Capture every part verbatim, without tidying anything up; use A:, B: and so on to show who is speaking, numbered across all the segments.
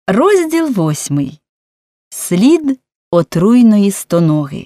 A: Розділ восьмий. Слід отруйної стоноги.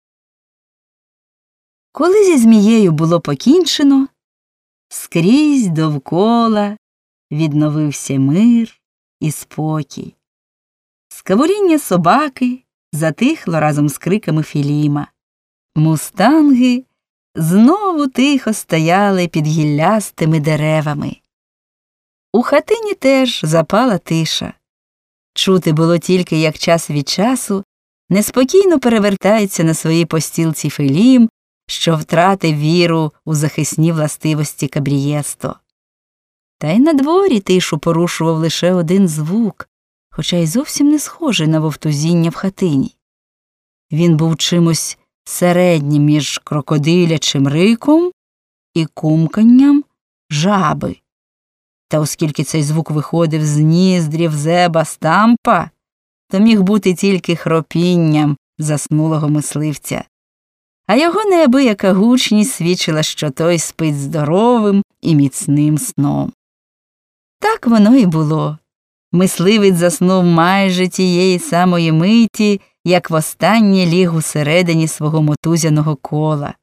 A: Коли зі змією було покінчено, скрізь довкола відновився мир і спокій. Скавуління собаки затихло разом з криками Філіма. Мустанги знову тихо стояли під гіллястими деревами. У хатині теж запала тиша. Чути було тільки, як час від часу неспокійно перевертається на своїй постілці Філім, що втратив віру у захисні властивості Кабрієсто. Та й на дворі тишу порушував лише один звук, хоча й зовсім не схожий на вовтузіння в хатині. Він був чимось середнім між крокодилячим риком і кумканням жаби. Та оскільки цей звук виходив з ніздрів Зеба Стампа, то міг бути тільки хропінням заснулого мисливця. А його неабияка гучність свідчила, що той спить здоровим і міцним сном. Так воно і було. Мисливець заснув майже тієї самої миті, як востаннє ліг усередині свого мотузяного кола.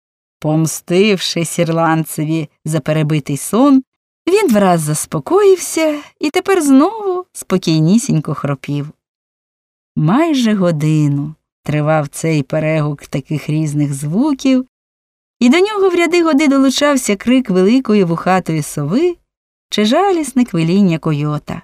A: Помстившись ірландцеві за перебитий сон, він враз заспокоївся і тепер знову спокійнісінько хропів. Майже годину тривав цей перегук таких різних звуків, і до нього в ряди годи долучався крик великої вухатої сови чи жалісне квиління койота.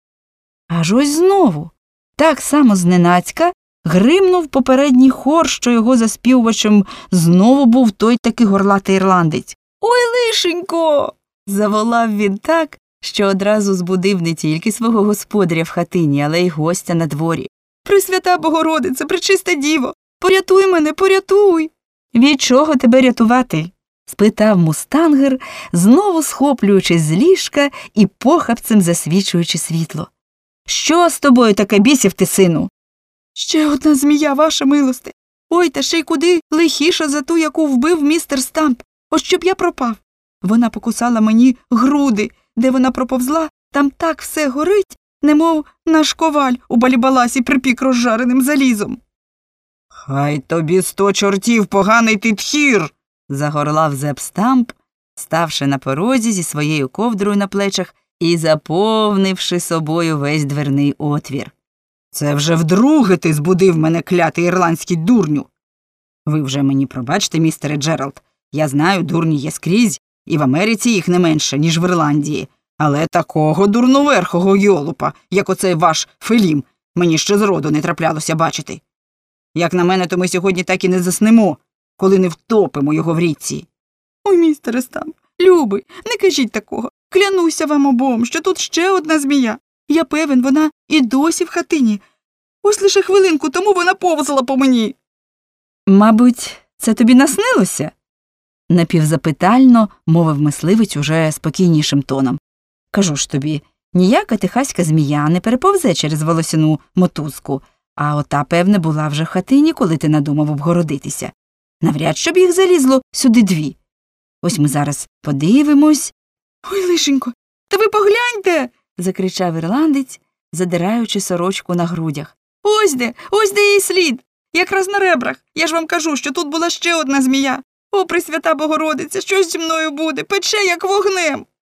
A: Аж ось знову, так само зненацька, гримнув попередній хор, що його заспівувачем знову був той таки горлатий ірландець. «Ой, лишенько!» – заволав він так, що одразу збудив не тільки свого господаря в хатині, але й гостя на дворі. «Пресвята Богородице, пречиста діво, порятуй мене, порятуй!» «Від чого тебе рятувати?» – спитав мустангер, знову схоплюючись з ліжка і похапцем засвічуючи світло. «Що з тобою таке, бісів ти, сину?» «Ще одна змія, ваша милосте. Ой, та ще й куди лихіша за ту, яку вбив містер Стамп. Ось щоб я пропав. Вона покусала мені груди. Де вона проповзла, там так все горить, немов наш коваль у балібаласі припік розжареним залізом». «Хай тобі сто чортів, поганий ти тхір!» – загорлав Зеб Стамп, ставши на порозі зі своєю ковдрою на плечах і заповнивши собою весь дверний отвір. «Це вже вдруге ти збудив мене, клятий ірландський дурню. Ви вже мені пробачте, містере Джеральд, я знаю, дурні є скрізь, і в Америці їх не менше, ніж в Ірландії. Але такого дурноверхого йолупа, як оцей ваш Філім, мені ще зроду не траплялося бачити. Як на мене, то ми сьогодні так і не заснемо, коли не втопимо його в річці». «Ой, містере Стамп, любий, не кажіть такого. Клянуся вам обом, що тут ще одна змія. Я певен, вона і досі в хатині. Ось лише хвилинку тому вона повзала по мені». «Мабуть, це тобі наснилося?» – напівзапитально мовив мисливець уже спокійнішим тоном. «Кажу ж тобі, ніяка техаська змія не переповзе через волосяну мотузку, а ота, певне, була вже в хатині, коли ти надумав обгородитися. Навряд, щоб їх залізло сюди дві. Ось ми зараз подивимось». «Ой, лишенько, та ви погляньте!» – закричав ірландець, задираючи сорочку на грудях. «Ось де, ось де її слід! Якраз на ребрах. Я ж вам кажу, що тут була ще одна змія. О, Пресвята Богородиця, що зі мною буде? Пече, як вогнем!»